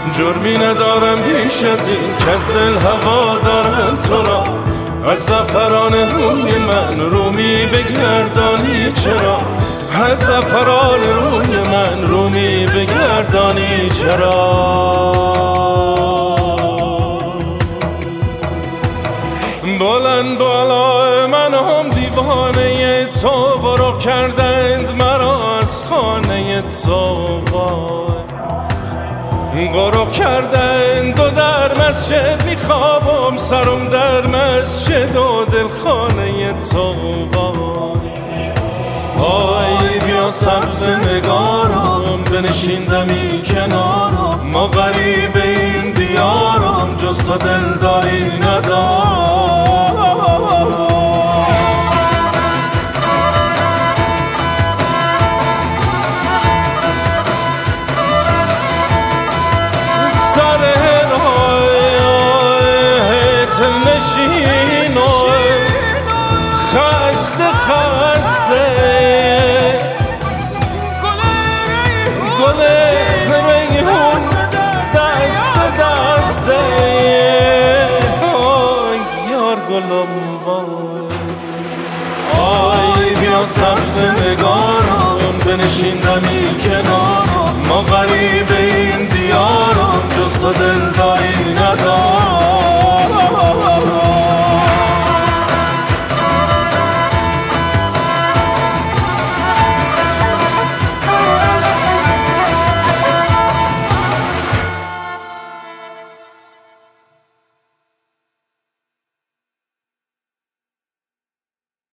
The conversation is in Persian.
جرمی ندارم بیش از این که از دل هوا دارم تو را، از زعفران روی من رومی بگردانی چرا، از زعفران روی من رومی بگردانی چرا. بلند بالا من هم دیوانه تو، برو کردند مرا از خانه تو، برو کردند و در مسجد میخوابم سرم در مسجد و دل خانه تو. وای بیا سبز نگارم بنشیندمی کنارم، ما غریب این دیارم جز تو دلداری ندارم.